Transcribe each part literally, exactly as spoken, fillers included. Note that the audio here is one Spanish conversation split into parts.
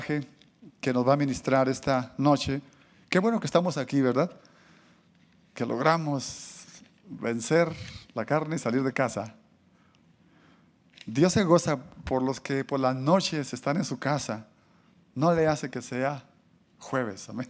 que nos va a ministrar esta noche. Qué bueno que estamos aquí, ¿verdad? Que logramos vencer la carne y salir de casa. Dios se goza por los que por las noches están en su casa. No le hace que sea jueves, amén.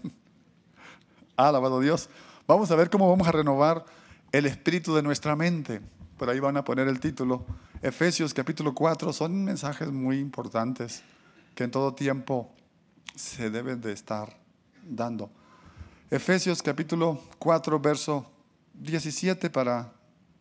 Alabado Dios. Vamos a ver cómo vamos a renovar el espíritu de nuestra mente. Por ahí van a poner el título. Efesios capítulo cuatro. Son mensajes muy importantes que en todo tiempo se deben de estar dando. Efesios capítulo cuatro, verso diecisiete, para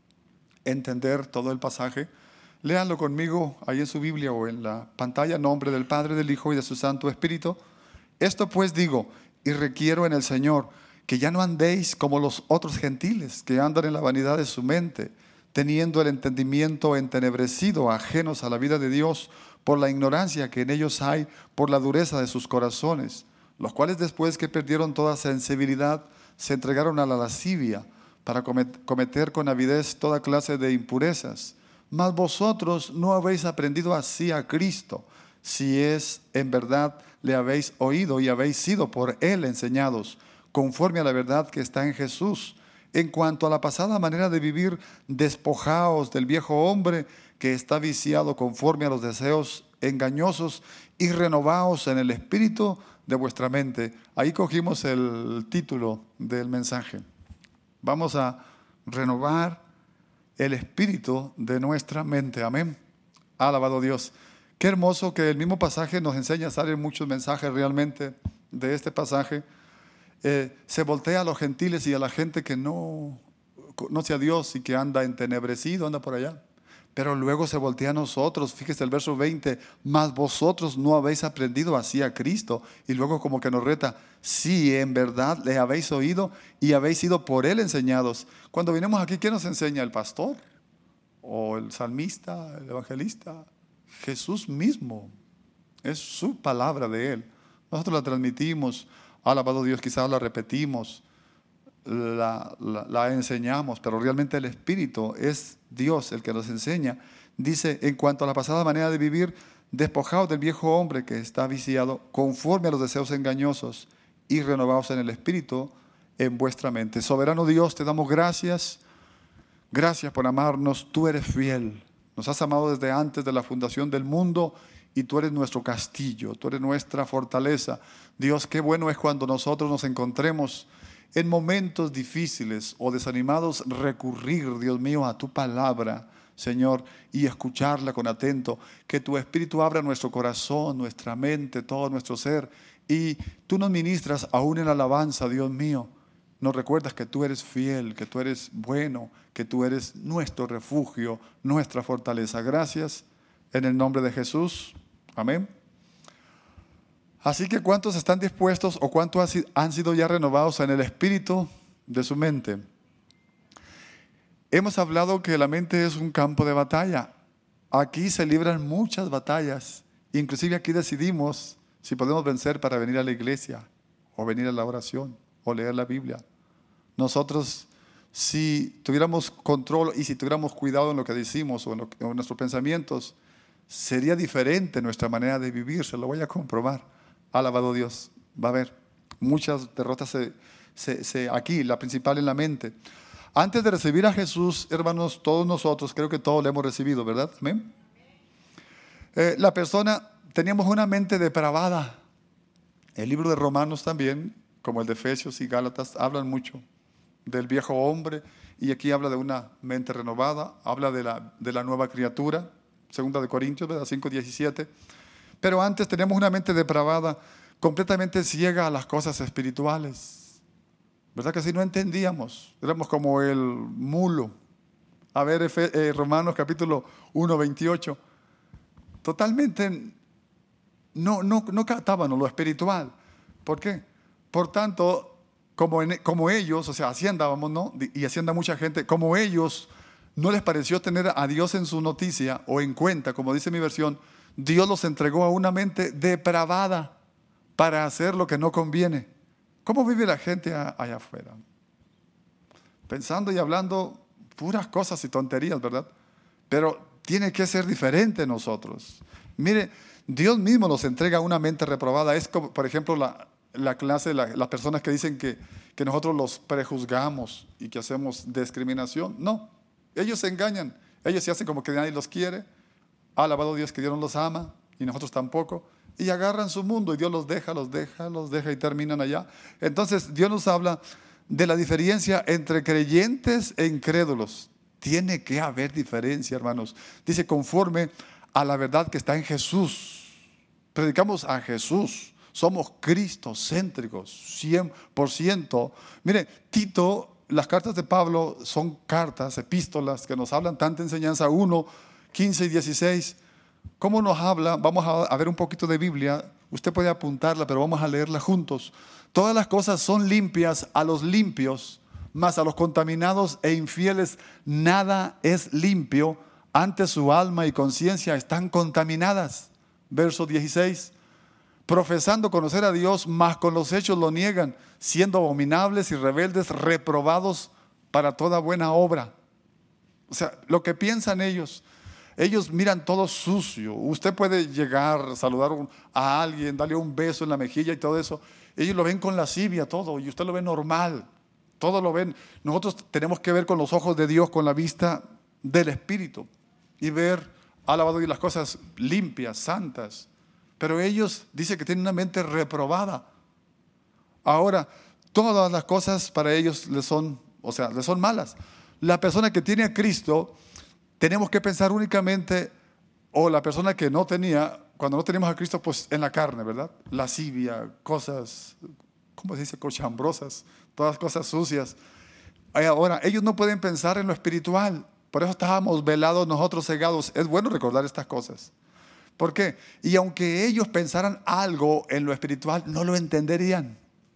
entender todo el pasaje. Léanlo conmigo ahí en su Biblia o en la pantalla. En nombre del Padre, del Hijo y de su Santo Espíritu. Esto pues digo y requiero en el Señor, que ya no andéis como los otros gentiles, que andan en la vanidad de su mente, teniendo el entendimiento entenebrecido, ajenos a la vida de Dios, por la ignorancia que en ellos hay, por la dureza de sus corazones, los cuales después que perdieron toda sensibilidad, se entregaron a la lascivia, para cometer con avidez toda clase de impurezas. Mas vosotros no habéis aprendido así a Cristo, si es en verdad le habéis oído y habéis sido por Él enseñados, conforme a la verdad que está en Jesús. En cuanto a la pasada manera de vivir, despojaos del viejo hombre que está viciado conforme a los deseos engañosos y renovaos en el espíritu de vuestra mente. Ahí cogimos el título del mensaje. Vamos a renovar el espíritu de nuestra mente. Amén. Alabado Dios. Qué hermoso que el mismo pasaje nos enseña. Salen muchos mensajes realmente de este pasaje. Eh, se voltea a los gentiles y a la gente que no conoce a Dios y que anda entenebrecido, anda por allá. Pero luego se voltea a nosotros. Fíjese el verso veinte. Mas vosotros no habéis aprendido así a Cristo. Y luego como que nos reta. Sí, en verdad le habéis oído y habéis sido por Él enseñados. Cuando vinimos aquí, ¿quién nos enseña? ¿El pastor? ¿O el salmista? ¿El evangelista? Jesús mismo. Es su palabra de Él. Nosotros la transmitimos. Alabado Dios, quizás la repetimos, la, la, la enseñamos, pero realmente el Espíritu es Dios el que nos enseña. Dice, en cuanto a la pasada manera de vivir, despojaos del viejo hombre que está viciado conforme a los deseos engañosos y renovaos en el Espíritu en vuestra mente. Soberano Dios, te damos gracias. Gracias por amarnos. Tú eres fiel. Nos has amado desde antes de la fundación del mundo. Y tú eres nuestro castillo, tú eres nuestra fortaleza. Dios, qué bueno es cuando nosotros nos encontremos en momentos difíciles o desanimados, recurrir, Dios mío, a tu palabra, Señor, y escucharla con atento. Que tu Espíritu abra nuestro corazón, nuestra mente, todo nuestro ser. Y tú nos ministras aún en la alabanza, Dios mío. Nos recuerdas que tú eres fiel, que tú eres bueno, que tú eres nuestro refugio, nuestra fortaleza. Gracias. En el nombre de Jesús. Amén. Así que ¿cuántos están dispuestos o cuántos han sido ya renovados en el espíritu de su mente? Hemos hablado que la mente es un campo de batalla. Aquí se libran muchas batallas. Inclusive aquí decidimos si podemos vencer para venir a la iglesia o venir a la oración o leer la Biblia. Nosotros, si tuviéramos control y si tuviéramos cuidado en lo que decimos o en, lo, en nuestros pensamientos, sería diferente nuestra manera de vivir. Se lo voy a comprobar. Alabado Dios. Va a haber muchas derrotas se, se, se, aquí, la principal en la mente. Antes de recibir a Jesús, hermanos, todos nosotros, creo que todos le hemos recibido, ¿verdad? ¿Amén? Eh, la persona, teníamos una mente depravada. El libro de Romanos también, como el de Efesios y Gálatas, hablan mucho del viejo hombre. Y aquí habla de una mente renovada, habla de la, de la nueva criatura. Segunda de Corintios, ¿verdad? cinco diecisiete. Pero antes teníamos una mente depravada, completamente ciega a las cosas espirituales. ¿Verdad que sí? No entendíamos. Éramos como el mulo. A ver, eh, Romanos capítulo uno, veintiocho. Totalmente no, no, no captábamos lo espiritual. ¿Por qué? Por tanto, como, en, como ellos, o sea, así andábamos, ¿no? Y así anda mucha gente, como ellos. No les pareció tener a Dios en su noticia o en cuenta, como dice mi versión. Dios los entregó a una mente depravada para hacer lo que no conviene. ¿Cómo vive la gente allá afuera? Pensando y hablando puras cosas y tonterías, ¿verdad? Pero tiene que ser diferente nosotros. Mire, Dios mismo nos entrega una mente reprobada. Es como, por ejemplo, la, la clase, la- las personas que dicen que, que nosotros los prejuzgamos y que hacemos discriminación. No, ellos se engañan. Ellos se hacen como que nadie los quiere. Alabado Dios que Dios no los ama y nosotros tampoco. Y agarran su mundo y Dios los deja, los deja, los deja y terminan allá. Entonces Dios nos habla de la diferencia entre creyentes e incrédulos. Tiene que haber diferencia, hermanos. Dice, conforme a la verdad que está en Jesús. Predicamos a Jesús. Somos cristocéntricos, cien por ciento. Mire, Tito, las cartas de Pablo son cartas, epístolas que nos hablan tanta enseñanza. uno, quince y dieciséis. ¿Cómo nos habla? Vamos a, a ver un poquito de Biblia. Usted puede apuntarla, pero vamos a leerla juntos. Todas las cosas son limpias a los limpios, mas a los contaminados e infieles nada es limpio. Antes su alma y conciencia están contaminadas. Verso dieciséis. Profesando conocer a Dios, mas con los hechos lo niegan, siendo abominables y rebeldes, reprobados para toda buena obra. O sea, lo que piensan ellos, ellos miran todo sucio. Usted puede llegar, saludar a alguien, darle un beso en la mejilla y todo eso. Ellos lo ven con lascivia todo y usted lo ve normal. Todo lo ven. Nosotros tenemos que ver con los ojos de Dios, con la vista del Espíritu y ver, alabado Dios, las cosas limpias, santas. Pero ellos dicen que tienen una mente reprobada. Ahora, todas las cosas para ellos les son, o sea, les son malas. La persona que tiene a Cristo, tenemos que pensar únicamente, o la persona que no tenía, cuando no teníamos a Cristo, pues en la carne, ¿verdad? Lascivia, cosas, ¿cómo se dice? Cochambrosas, todas cosas sucias. Ahora, ellos no pueden pensar en lo espiritual. Por eso estábamos velados, nosotros cegados. Es bueno recordar estas cosas. ¿Por qué? Y aunque ellos pensaran algo en lo espiritual, no lo entenderían.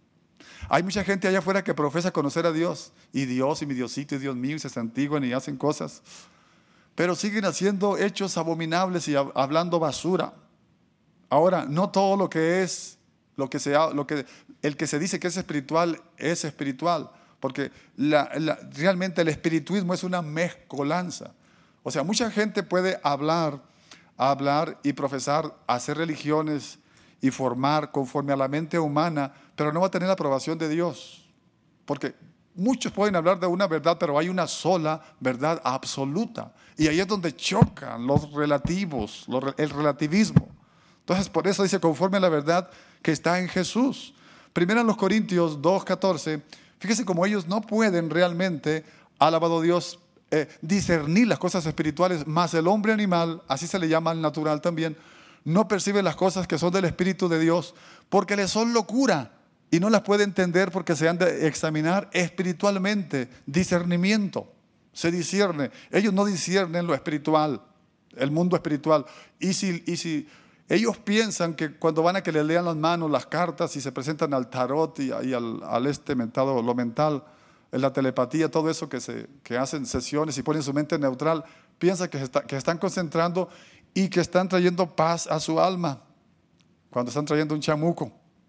Hay mucha gente allá afuera que profesa conocer a Dios. Y Dios, y mi Diosito, y Dios mío, y se santiguan y hacen cosas. Pero siguen haciendo hechos abominables y hablando basura. Ahora, no todo lo que es, lo que sea, lo que, el que se dice que es espiritual, es espiritual. Porque la, la, realmente el espirituismo es una mezcolanza. O sea, mucha gente puede hablar, hablar y profesar, hacer religiones y formar conforme a la mente humana, pero no va a tener la aprobación de Dios. Porque muchos pueden hablar de una verdad, pero hay una sola verdad absoluta. Y ahí es donde chocan los relativos, los, el relativismo. Entonces, por eso dice, conforme a la verdad que está en Jesús. Primero en los Corintios dos, catorce, fíjese cómo ellos no pueden realmente, alabado Dios, eh, discernir las cosas espirituales, más el hombre animal, así se le llama al natural también, no percibe las cosas que son del Espíritu de Dios, porque le son locura. Y no las puede entender porque se han de examinar espiritualmente, discernimiento, se discierne. Ellos no disciernen lo espiritual, el mundo espiritual. Y si, y si ellos piensan que cuando van a que les lean las manos, las cartas y se presentan al tarot y, y al, al este mentado, lo mental, en la telepatía, todo eso que, se, que hacen sesiones y ponen su mente neutral, piensan que, está, que están concentrando y que están trayendo paz a su alma cuando están trayendo un chamuco.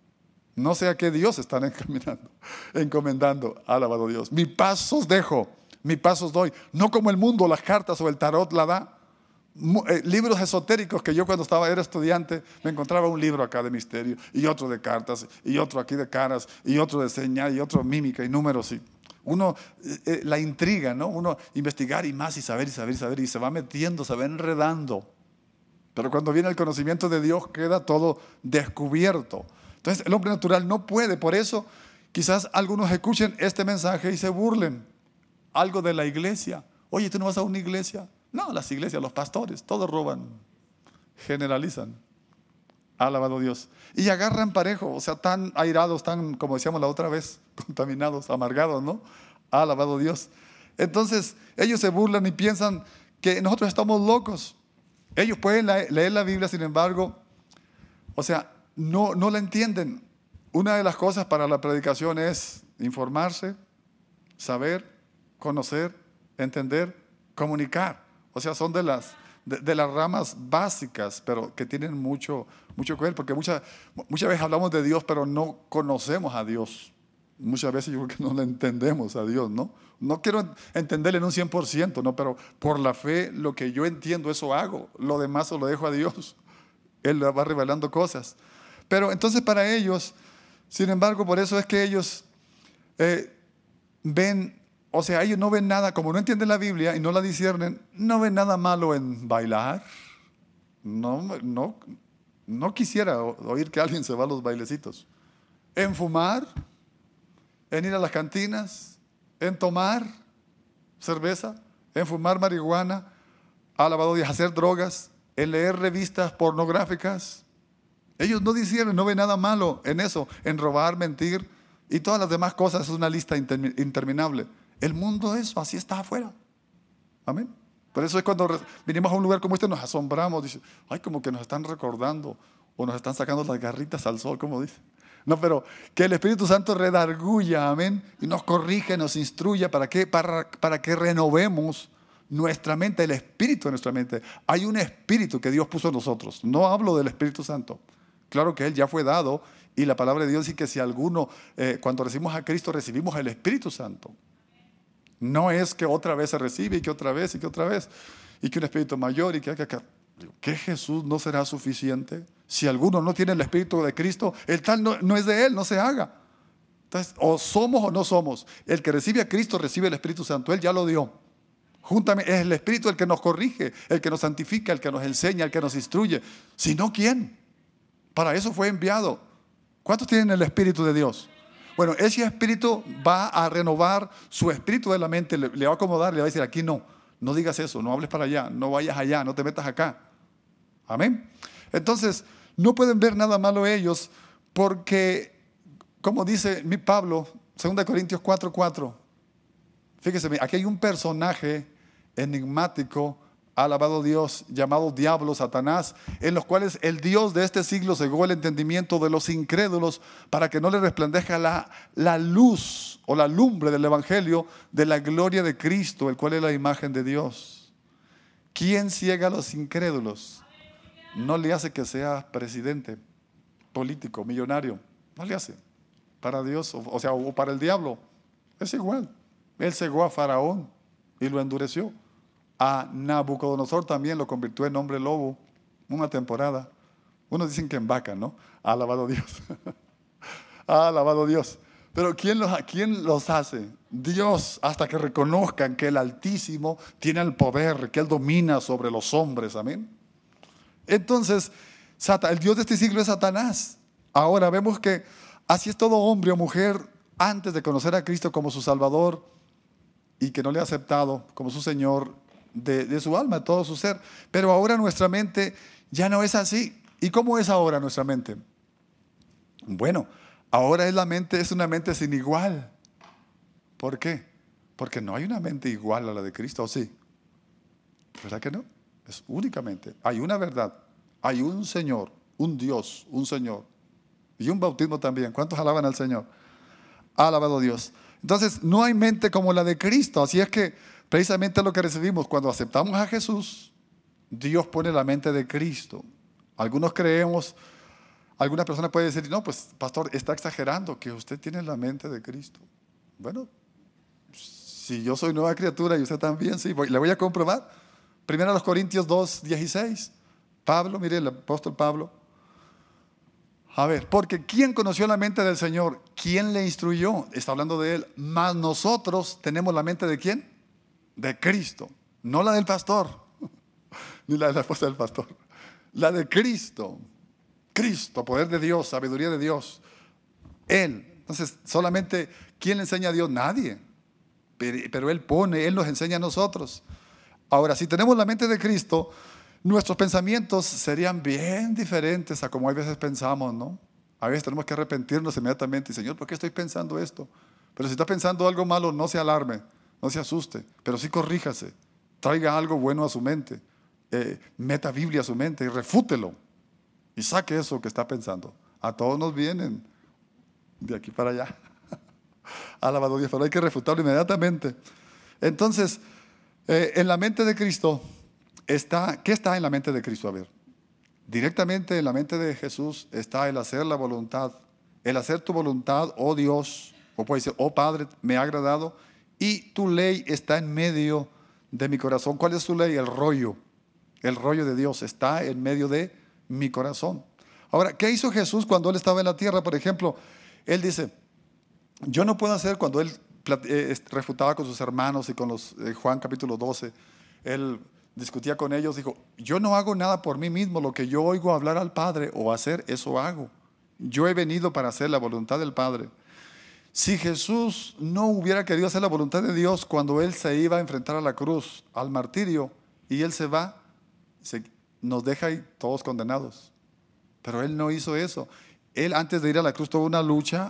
No sé a qué Dios están encaminando, encomendando, alabado Dios. Mi paz os dejo, mi paz os doy. No como el mundo, las cartas o el tarot la da. Eh, libros esotéricos que yo cuando estaba, era estudiante, me encontraba un libro acá de misterio, y otro de cartas, y otro aquí de caras, y otro de señal, y otro mímica y números. Y uno, eh, eh, la intriga, ¿no? Uno investigar y más, y saber, y saber, y saber, y se va metiendo, se va enredando. Pero cuando viene el conocimiento de Dios, queda todo descubierto. Entonces el hombre natural no puede, por eso quizás algunos escuchen este mensaje y se burlen. Algo de la iglesia. Oye, ¿tú no vas a una iglesia? No, las iglesias, los pastores, todos roban, generalizan. Alabado Dios. Y agarran parejo, o sea, tan airados, tan, como decíamos la otra vez, contaminados, amargados, ¿no? Alabado Dios. Entonces ellos se burlan y piensan que nosotros estamos locos. Ellos pueden leer la Biblia, sin embargo, o sea, No, no la entienden. Una de las cosas para la predicación es informarse, saber, conocer, entender, comunicar. O sea, son de las, de, de las ramas básicas, pero que tienen mucho, mucho que ver, porque muchas, muchas veces hablamos de Dios, pero no conocemos a Dios. Muchas veces yo creo que no le entendemos a Dios, ¿no? No quiero entenderle en un cien por ciento, ¿no? Pero por la fe, lo que yo entiendo, eso hago. Lo demás se lo dejo a Dios. Él va revelando cosas. Pero entonces para ellos, sin embargo, por eso es que ellos eh, ven, o sea, ellos no ven nada, como no entienden la Biblia y no la disciernen, no ven nada malo en bailar. No, no, no quisiera oír que alguien se va a los bailecitos. En fumar, en ir a las cantinas, en tomar cerveza, en fumar marihuana, alabado Dios, hacer drogas, en leer revistas pornográficas. Ellos no disciernen, no ven nada malo en eso, en robar, mentir y todas las demás cosas. Es una lista interminable. El mundo eso, así está afuera. Amén. Por eso es cuando vinimos a un lugar como este nos asombramos. Dice, ay, como que nos están recordando o nos están sacando las garritas al sol, como dice. No, pero que el Espíritu Santo redarguya, amén, y nos corrige, nos instruya. ¿Para qué? Para, para que renovemos nuestra mente, el espíritu de nuestra mente. Hay un espíritu que Dios puso en nosotros. No hablo del Espíritu Santo. Claro que Él ya fue dado y la palabra de Dios dice que si alguno, eh, cuando recibimos a Cristo, recibimos el Espíritu Santo. No es que otra vez se recibe y que otra vez y que otra vez y que un espíritu mayor y que acá. ¿Qué Jesús no será suficiente? Si alguno no tiene el Espíritu de Cristo, el tal no, no es de Él, no se haga. Entonces, o somos o no somos. El que recibe a Cristo recibe el Espíritu Santo, Él ya lo dio. Juntamente, es el Espíritu el que nos corrige, el que nos santifica, el que nos enseña, el que nos instruye. Si no, ¿quién? Para eso fue enviado. ¿Cuántos tienen el Espíritu de Dios? Bueno, ese Espíritu va a renovar su espíritu de la mente, le, le va a acomodar, le va a decir, aquí no, no digas eso, no hables para allá, no vayas allá, no te metas acá. Amén. Entonces, no pueden ver nada malo ellos porque, como dice mi Pablo, segunda Corintios cuatro cuatro, fíjese, aquí hay un personaje enigmático, alabado Dios, llamado diablo, Satanás, en los cuales el Dios de este siglo cegó el entendimiento de los incrédulos para que no les resplandezca la, la luz o la lumbre del Evangelio de la gloria de Cristo, el cual es la imagen de Dios. ¿Quién ciega a los incrédulos? No le hace que sea presidente, político, millonario. No le hace. Para Dios, o, o sea, o para el diablo, es igual. Él cegó a Faraón y lo endureció. A Nabucodonosor también lo convirtió en hombre lobo una temporada. Unos dicen que en vaca, ¿no? Ha alabado Dios. Ha alabado Dios. Pero ¿quién los, ¿quién los hace? Dios, hasta que reconozcan que el Altísimo tiene el poder, que Él domina sobre los hombres. Amén. Entonces, el Dios de este siglo es Satanás. Ahora vemos que así es todo hombre o mujer antes de conocer a Cristo como su Salvador y que no le ha aceptado como su Señor de, de su alma, de todo su ser. Pero ahora nuestra mente ya no es así. ¿Y cómo es ahora nuestra mente? Bueno, ahora es la mente, es una mente sin igual. ¿Por qué? Porque no hay una mente igual a la de Cristo, ¿o sí? ¿Verdad que no? Es únicamente, hay una verdad, hay un Señor, un Dios, un Señor y un bautismo también. ¿Cuántos alaban al Señor? Ha alabado Dios. Entonces, no hay mente como la de Cristo. Así es que precisamente lo que recibimos cuando aceptamos a Jesús, Dios pone la mente de Cristo. Algunos creemos, alguna persona puede decir, no, pues pastor, está exagerando que usted tiene la mente de Cristo. Bueno, si yo soy nueva criatura y usted también, sí, voy, le voy a comprobar. Primero a los Corintios dos, dieciséis. Pablo, mire el apóstol Pablo. A ver, porque ¿quién conoció la mente del Señor? ¿Quién le instruyó? Está hablando de Él. Mas nosotros tenemos la mente de ¿quién? De Cristo. No la del pastor, ni la de la esposa del pastor. La de Cristo. Cristo, poder de Dios, sabiduría de Dios. Él. Entonces, solamente, ¿quién le enseña a Dios? Nadie. Pero, pero Él pone, Él nos enseña a nosotros. Ahora, si tenemos la mente de Cristo, nuestros pensamientos serían bien diferentes a como a veces pensamos, ¿no? A veces tenemos que arrepentirnos inmediatamente. Y Señor, ¿por qué estoy pensando esto? Pero si está pensando algo malo, no se alarme, no se asuste, pero sí corríjase. Traiga algo bueno a su mente. Eh, meta Biblia a su mente y refútelo. Y saque eso que está pensando. A todos nos vienen de aquí para allá. Alabado Dios, pero hay que refutarlo inmediatamente. Entonces, Eh, en la mente de Cristo está, ¿qué está en la mente de Cristo? A ver, directamente en la mente de Jesús está el hacer la voluntad, el hacer tu voluntad, oh Dios, o puede decir, oh Padre, me ha agradado, y tu ley está en medio de mi corazón. ¿Cuál es tu ley? El rollo, el rollo de Dios está en medio de mi corazón. Ahora, ¿qué hizo Jesús cuando Él estaba en la tierra? Por ejemplo, Él dice, yo no puedo hacer cuando Él eh, refutaba con sus hermanos y con los, eh, Juan capítulo doce, Él discutía con ellos, dijo, yo no hago nada por mí mismo, lo que yo oigo hablar al Padre o hacer, eso hago. Yo he venido para hacer la voluntad del Padre. Si Jesús no hubiera querido hacer la voluntad de Dios cuando Él se iba a enfrentar a la cruz, al martirio, y Él se va, se, nos deja ahí todos condenados. Pero Él no hizo eso. Él antes de ir a la cruz tuvo una lucha,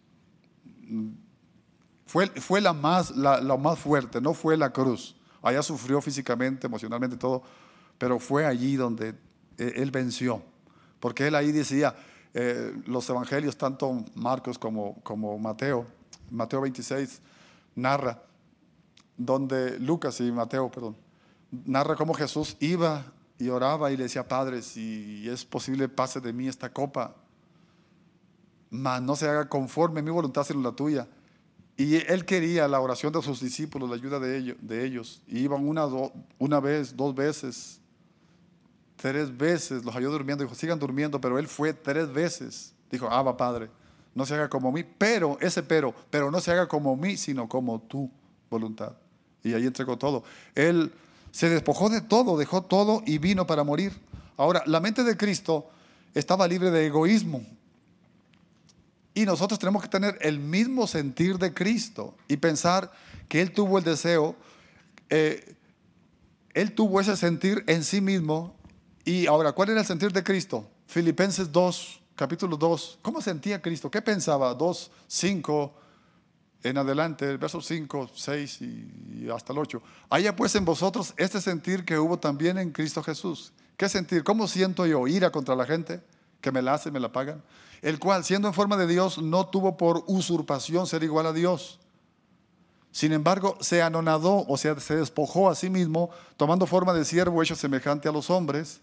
fue, fue la, más, la, la más fuerte, no fue la cruz. Allá sufrió físicamente, emocionalmente, todo, pero fue allí donde Él venció. Porque Él ahí decía, eh, los evangelios, tanto Marcos como, como Mateo, Mateo veintiséis, narra, donde Lucas y Mateo, perdón, narra cómo Jesús iba y oraba y le decía, Padre, si es posible, pase de mí esta copa, mas no se haga conforme mi voluntad, sino la tuya. Y Él quería la oración de sus discípulos, la ayuda de ellos. De ellos. Y iban una, do, una vez, dos veces, tres veces, los halló durmiendo. Dijo, sigan durmiendo, pero Él fue tres veces. Dijo, Abba, Padre, no se haga como mí, pero, ese pero, pero no se haga como mí, sino como tu voluntad. Y ahí entregó todo. Él se despojó de todo, dejó todo y vino para morir. Ahora, la mente de Cristo estaba libre de egoísmo. Y nosotros tenemos que tener el mismo sentir de Cristo y pensar que Él tuvo el deseo, eh, Él tuvo ese sentir en sí mismo. Y ahora, ¿cuál era el sentir de Cristo? Filipenses dos, capítulo dos. ¿Cómo sentía Cristo? ¿Qué pensaba? dos, cinco en adelante, versos cinco, seis y hasta el ocho. Haya pues en vosotros este sentir que hubo también en Cristo Jesús. ¿Qué sentir? ¿Cómo siento yo? ¿Ira contra la gente? ¿Que me la hacen, me la pagan? El cual, siendo en forma de Dios, no tuvo por usurpación ser igual a Dios. Sin embargo, se anonadó, o sea, se despojó a sí mismo, tomando forma de siervo hecho semejante a los hombres.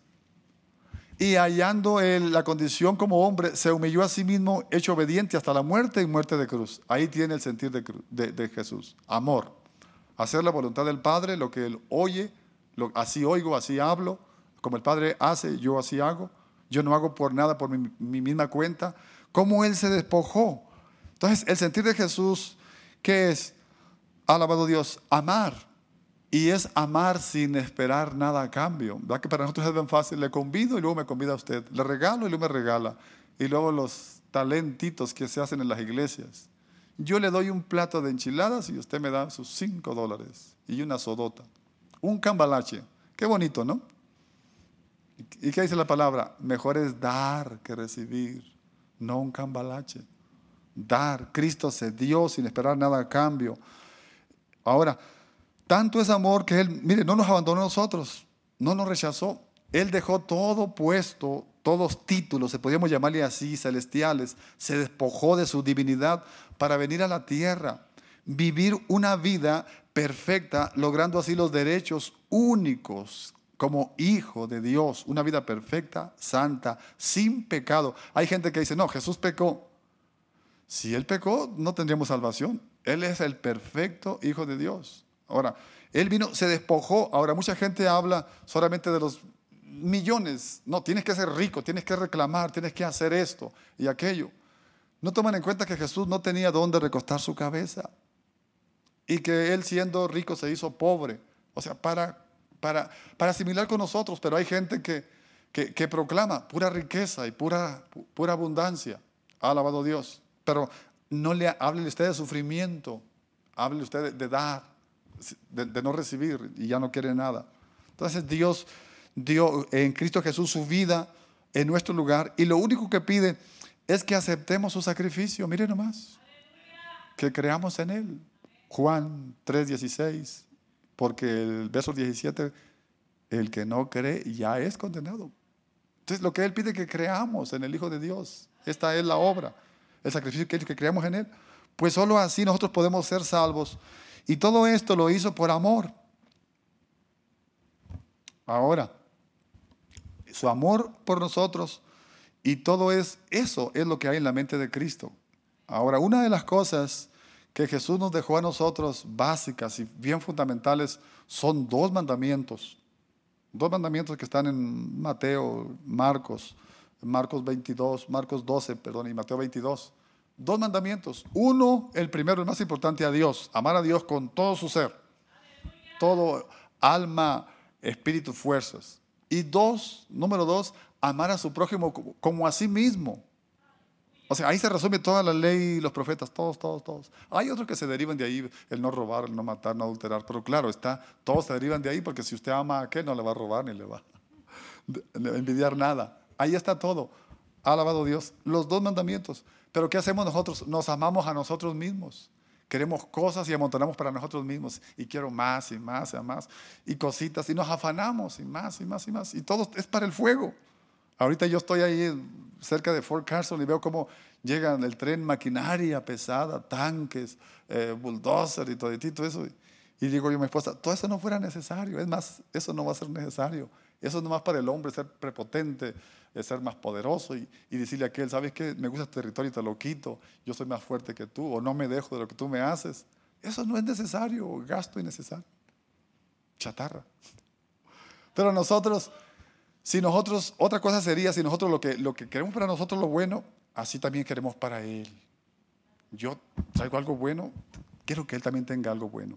Y hallando en la condición como hombre, se humilló a sí mismo, hecho obediente hasta la muerte y muerte de cruz. Ahí tiene el sentir de, de, de Jesús. Amor. Hacer la voluntad del Padre, lo que Él oye, lo, así oigo, así hablo. Como el Padre hace, yo así hago. Yo no hago por nada por mi, mi misma cuenta. ¿Cómo Él se despojó? Entonces, el sentir de Jesús, ¿qué es? Alabado Dios, amar. Y es amar sin esperar nada a cambio. ¿Verdad que para nosotros es bien fácil? Le convido y luego me convida a usted. Le regalo y luego me regala. Y luego los talentitos que se hacen en las iglesias. Yo le doy un plato de enchiladas y usted me da sus cinco dólares y una sodota. Un cambalache. Qué bonito, ¿no? ¿Y qué dice la palabra? Mejor es dar que recibir, no un cambalache. Dar. Cristo se dio sin esperar nada a cambio. Ahora, tanto es amor que Él, mire, no nos abandonó a nosotros, no nos rechazó. Él dejó todo puesto, todos títulos, se podríamos llamarle así, celestiales, se despojó de su divinidad para venir a la tierra, vivir una vida perfecta, logrando así los derechos únicos como hijo de Dios, una vida perfecta, santa, sin pecado. Hay gente que dice, no, Jesús pecó. Si Él pecó, no tendríamos salvación. Él es el perfecto hijo de Dios. Ahora, Él vino, se despojó. Ahora, mucha gente habla solamente de los millones. No, tienes que ser rico, tienes que reclamar, tienes que hacer esto y aquello. No toman en cuenta que Jesús no tenía dónde recostar su cabeza y que Él, siendo rico, se hizo pobre. O sea, para... Para, para asimilar con nosotros, pero hay gente que, que, que proclama pura riqueza y pura, pura abundancia. Alabado Dios. Pero no le hable usted de sufrimiento, hable usted de, de dar, de, de no recibir y ya no quiere nada. Entonces Dios dio en Cristo Jesús su vida en nuestro lugar y lo único que pide es que aceptemos su sacrificio. Miren nomás, que creamos en Él. Juan tres dieciséis. Porque el verso diecisiete, el que no cree ya es condenado. Entonces lo que Él pide es que creamos en el Hijo de Dios. Esta es la obra, el sacrificio que, que creamos en Él. Pues solo así nosotros podemos ser salvos. Y todo esto lo hizo por amor. Ahora, su amor por nosotros y todo es, eso es lo que hay en la mente de Cristo. Ahora, una de las cosas que Jesús nos dejó a nosotros básicas y bien fundamentales son dos mandamientos. Dos mandamientos que están en Mateo, Marcos, Marcos veintidós, Marcos doce, perdón, y Mateo veintidós. Dos mandamientos. Uno, el primero, el más importante, a Dios. Amar a Dios con todo su ser. Todo, alma, espíritu, fuerzas. Y dos, número dos, amar a su prójimo como a sí mismo. O sea, ahí se resume toda la ley y los profetas, todos, todos, todos. Hay otros que se derivan de ahí, el no robar, el no matar, no adulterar. Pero claro, está, todos se derivan de ahí porque si usted ama a aquel, no le va a robar ni le va a envidiar nada. Ahí está todo. Ha alabado Dios. Los dos mandamientos. Pero ¿qué hacemos nosotros? Nos amamos a nosotros mismos. Queremos cosas y amontonamos para nosotros mismos. Y quiero más y más y más. Y cositas. Y nos afanamos y más y más y más. Y todo es para el fuego. Ahorita yo estoy ahí cerca de Fort Carson y veo cómo llegan el tren, maquinaria pesada, tanques, eh, bulldozer y todo eso. Y digo yo a mi esposa, todo eso no fuera necesario. Es más, eso no va a ser necesario. Eso es nomás para el hombre, ser prepotente, ser más poderoso y, y decirle a aquel, ¿sabes qué? Me gusta este territorio y te lo quito. Yo soy más fuerte que tú o no me dejo de lo que tú me haces. Eso no es necesario, gasto innecesario. Chatarra. Pero nosotros... Si nosotros, otra cosa sería, si nosotros lo que, lo que queremos para nosotros lo bueno, así también queremos para Él. Yo traigo algo bueno, quiero que Él también tenga algo bueno.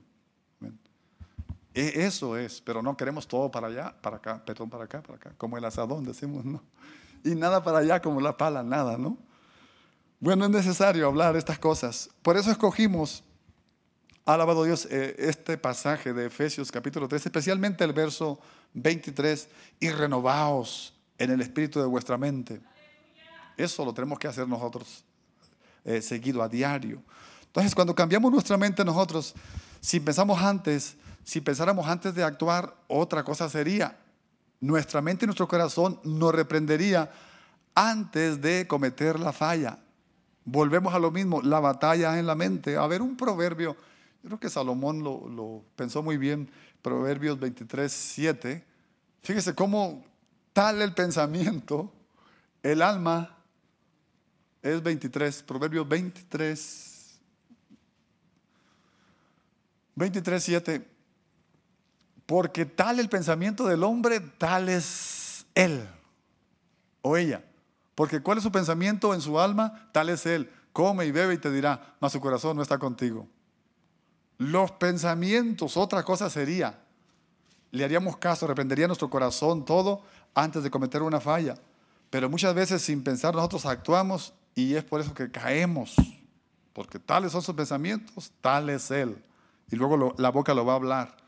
E- eso es, pero no queremos todo para allá, para acá, perdón, para acá, para acá, como el asadón, decimos, ¿no? Y nada para allá como la pala, nada, ¿no? Bueno, es necesario hablar estas cosas. Por eso escogimos, alabado Dios, eh, este pasaje de Efesios capítulo tres, especialmente el verso veintitrés, y renovaos en el espíritu de vuestra mente. Eso lo tenemos que hacer nosotros eh, seguido, a diario. Entonces, cuando cambiamos nuestra mente nosotros, si pensamos antes, si pensáramos antes de actuar, otra cosa sería. Nuestra mente y nuestro corazón nos reprendería antes de cometer la falla. Volvemos a lo mismo, la batalla en la mente. A ver, un proverbio, yo creo que Salomón lo, lo pensó muy bien, Proverbios veintitrés, siete. Fíjese cómo tal el pensamiento, el alma es veintitrés, Proverbios veintitrés, veintitrés, siete. Porque tal el pensamiento del hombre, tal es él o ella. Porque cuál es su pensamiento en su alma, tal es él. Come y bebe y te dirá, mas su corazón no está contigo. Los pensamientos, otra cosa sería, le haríamos caso, reprendería nuestro corazón todo antes de cometer una falla. Pero muchas veces sin pensar nosotros actuamos y es por eso que caemos. Porque tales son sus pensamientos, tal es él. Y luego lo, la boca lo va a hablar.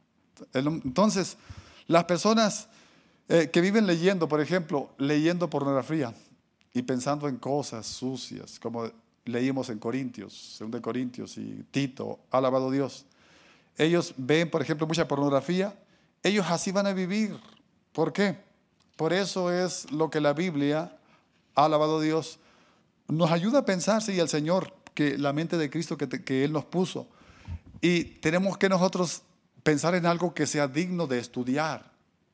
Entonces, las personas eh, que viven leyendo, por ejemplo, leyendo pornografía y pensando en cosas sucias, como leímos en Corintios, segundo de Corintios y Tito, alabado Dios. Ellos ven, por ejemplo, mucha pornografía, ellos así van a vivir. ¿Por qué? Por eso es lo que la Biblia, alabado Dios, nos ayuda a pensar, sí, al Señor, que la mente de Cristo que, te, que Él nos puso. Y tenemos que nosotros pensar en algo que sea digno de estudiar,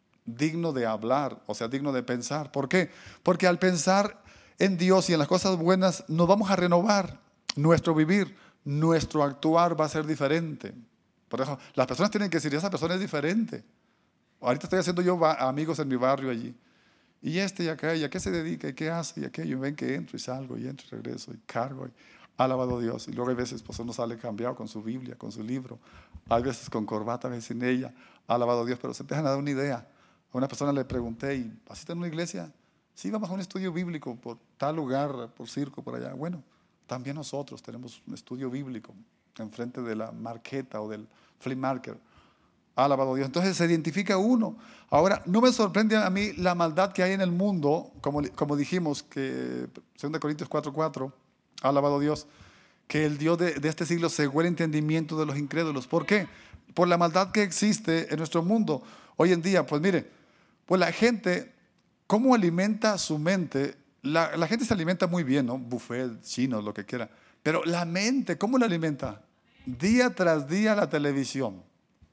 digno de hablar, o sea, digno de pensar. ¿Por qué? Porque al pensar en Dios y en las cosas buenas, nos vamos a renovar nuestro vivir, nuestro actuar va a ser diferente. Por eso, las personas tienen que decir, esa persona es diferente. Ahorita estoy haciendo yo amigos en mi barrio allí. Y este y acá, ¿y a qué se dedica? ¿Y qué hace? Y aquello, ven que entro y salgo, y entro y regreso, y cargo, y alabado Dios. Y luego hay veces, pues uno sale cambiado con su Biblia, con su libro. Hay veces con corbata, a veces sin ella. Alabado Dios, pero se empiezan a dar una idea. A una persona le pregunté, ¿y así en una iglesia? Sí, vamos a un estudio bíblico por tal lugar, por circo, por allá. Bueno, también nosotros tenemos un estudio bíblico enfrente de la marqueta o del flea market. Alabado Dios. Entonces se identifica uno. Ahora, no me sorprende a mí la maldad que hay en el mundo, como, como dijimos, que segunda Corintios cuatro, cuatro, alabado Dios, que el Dios de, de este siglo cegó el entendimiento de los incrédulos. ¿Por qué? Por la maldad que existe en nuestro mundo. Hoy en día, pues mire, pues la gente, ¿cómo alimenta su mente? La, la gente se alimenta muy bien, ¿no? Buffet, chino, lo que quiera. Pero la mente, ¿cómo la alimenta? Día tras día la televisión.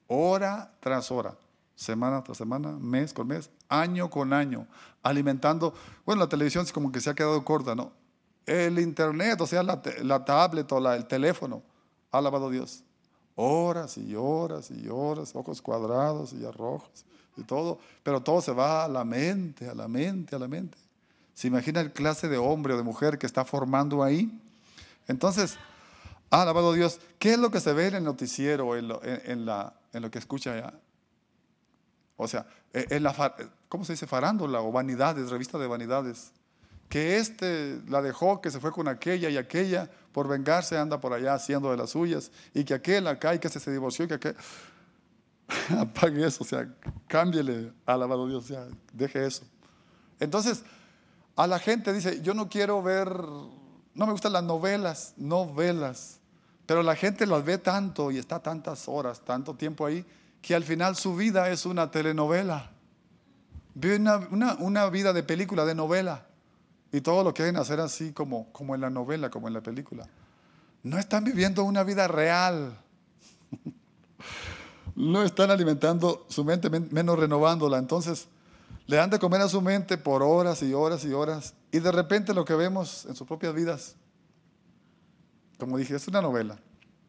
Hora tras hora, semana tras semana, mes con mes, año con año, alimentando. Bueno, la televisión es como que se ha quedado corta, ¿no? El internet, o sea, la, la tablet o la, el teléfono, alabado Dios. Horas y horas y horas, ojos cuadrados y rojos, y todo, pero todo se va a la mente, a la mente, a la mente. ¿Se imagina el clase de hombre o de mujer que está formando ahí? Entonces, alabado Dios, ¿qué es lo que se ve en el noticiero, en lo, en, en la, en lo que escucha allá? O sea, en la, ¿cómo se dice? Farándula o vanidades, revista de vanidades. Que este la dejó, que se fue con aquella y aquella, por vengarse anda por allá haciendo de las suyas, y que aquel acá y que se, se divorció y que aquel... Apague eso, o sea, cámbiele, alabado Dios, o sea, deje eso. Entonces, a la gente dice, yo no quiero ver, no me gustan las novelas, novelas, pero la gente las ve tanto y está tantas horas, tanto tiempo ahí, que al final su vida es una telenovela. Vive una, una, una vida de película, de novela, y todo lo quieren hacer así como, como en la novela, como en la película. No están viviendo una vida real. No están alimentando su mente, menos renovándola. Entonces, le dan de comer a su mente por horas y horas y horas. Y de repente lo que vemos en sus propias vidas, como dije, es una novela.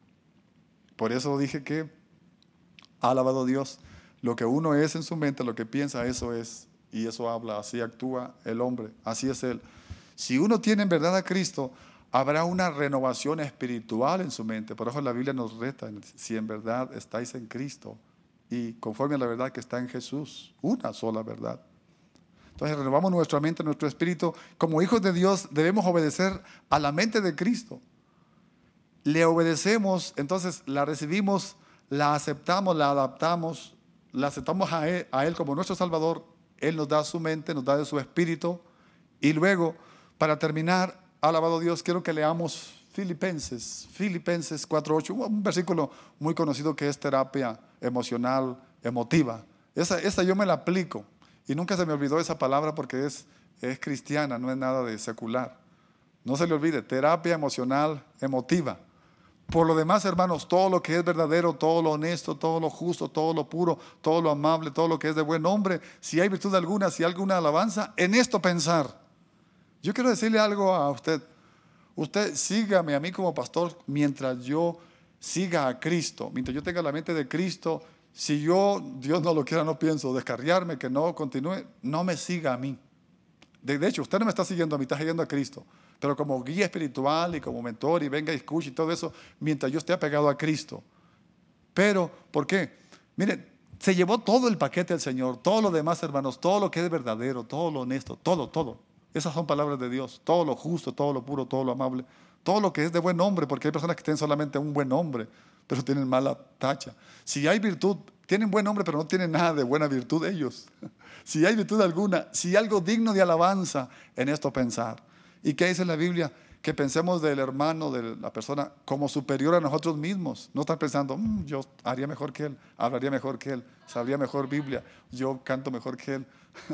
Por eso dije que, alabado Dios, lo que uno es en su mente, lo que piensa, eso es. Y eso habla, así actúa el hombre, así es él. Si uno tiene en verdad a Cristo, habrá una renovación espiritual en su mente. Por eso la Biblia nos reta, si en verdad estáis en Cristo y conforme a la verdad que está en Jesús, una sola verdad. Entonces renovamos nuestra mente, nuestro espíritu. Como hijos de Dios debemos obedecer a la mente de Cristo. Le obedecemos, entonces la recibimos, la aceptamos, la adaptamos, la aceptamos a Él, a Él como nuestro Salvador. Él nos da su mente, nos da de su espíritu. Y luego, para terminar, alabado Dios, quiero que leamos Filipenses, Filipenses cuatro ocho, un versículo muy conocido que es terapia emocional, emotiva. Esa, esa yo me la aplico y nunca se me olvidó esa palabra porque es, es cristiana, no es nada de secular. No se le olvide, terapia emocional, emotiva. Por lo demás, hermanos, todo lo que es verdadero, todo lo honesto, todo lo justo, todo lo puro, todo lo amable, todo lo que es de buen nombre, si hay virtud alguna, si hay alguna alabanza, en esto pensar. Yo quiero decirle algo a usted. Usted sígame a mí como pastor mientras yo siga a Cristo, mientras yo tenga la mente de Cristo. Si yo, Dios no lo quiera, no pienso descarriarme, que no continúe, no me siga a mí. De, de hecho, usted no me está siguiendo a mí, está siguiendo a Cristo. Pero como guía espiritual y como mentor y venga y escuche y todo eso, mientras yo esté apegado a Cristo. Pero, ¿por qué? Mire, se llevó todo el paquete del Señor, todo lo demás, hermanos, todo lo que es verdadero, todo lo honesto, todo, todo. Esas son palabras de Dios, todo lo justo, todo lo puro, todo lo amable, todo lo que es de buen nombre, porque hay personas que tienen solamente un buen nombre, pero tienen mala tacha. Si hay virtud, tienen buen nombre, pero no tienen nada de buena virtud ellos. Si hay virtud alguna, si hay algo digno de alabanza, en esto pensar. ¿Y qué dice la Biblia? Que pensemos del hermano, de la persona, como superior a nosotros mismos. No estar pensando, mmm, yo haría mejor que él, hablaría mejor que él, sabría mejor Biblia, yo canto mejor que él.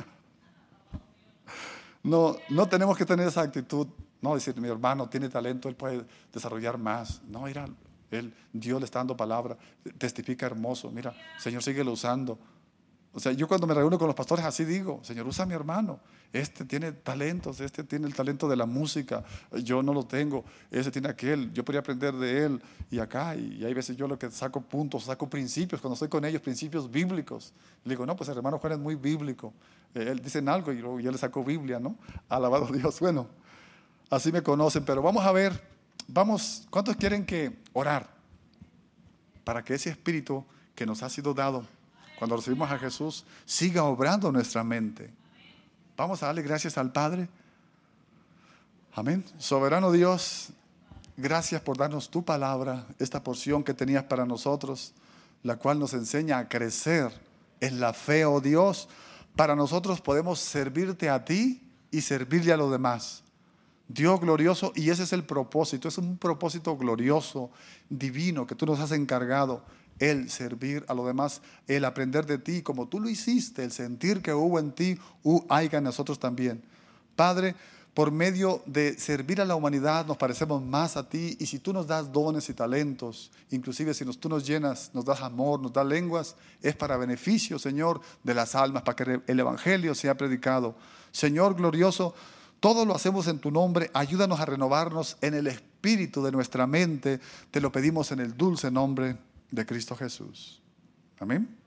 No, no tenemos que tener esa actitud. No decir, mi hermano tiene talento, él puede desarrollar más. No, mira, él, Dios le está dando palabra, testifica hermoso. Mira, Señor, síguelo usando. O sea, yo cuando me reúno con los pastores así digo, Señor, usa a mi hermano. Este tiene talentos, este tiene el talento de la música, yo no lo tengo. Ese tiene aquel, yo podría aprender de él y acá. Y hay veces yo lo que saco puntos, saco principios, cuando estoy con ellos, principios bíblicos. Le digo, no, pues el hermano Juan es muy bíblico. Eh, él dicen algo y yo, yo le saco Biblia, ¿no? Alabado Dios. Bueno, así me conocen, pero vamos a ver, vamos, ¿cuántos quieren que orar? Para que ese espíritu que nos ha sido dado cuando recibimos a Jesús, siga obrando en nuestra mente. Vamos a darle gracias al Padre. Amén. Soberano Dios, gracias por darnos tu palabra, esta porción que tenías para nosotros, la cual nos enseña a crecer en la fe, oh Dios. Para nosotros podemos servirte a ti y servirle a los demás. Dios glorioso, y ese es el propósito, es un propósito glorioso, divino, que tú nos has encargado. El servir a los demás, el aprender de ti como tú lo hiciste, el sentir que hubo en ti, uh, haya en nosotros también. Padre, por medio de servir a la humanidad nos parecemos más a ti, y si tú nos das dones y talentos, inclusive si nos, tú nos llenas, nos das amor, nos das lenguas, es para beneficio, Señor, de las almas, para que el evangelio sea predicado. Señor glorioso, todo lo hacemos en tu nombre, ayúdanos a renovarnos en el espíritu de nuestra mente, te lo pedimos en el dulce nombre de Cristo Jesús. Amén.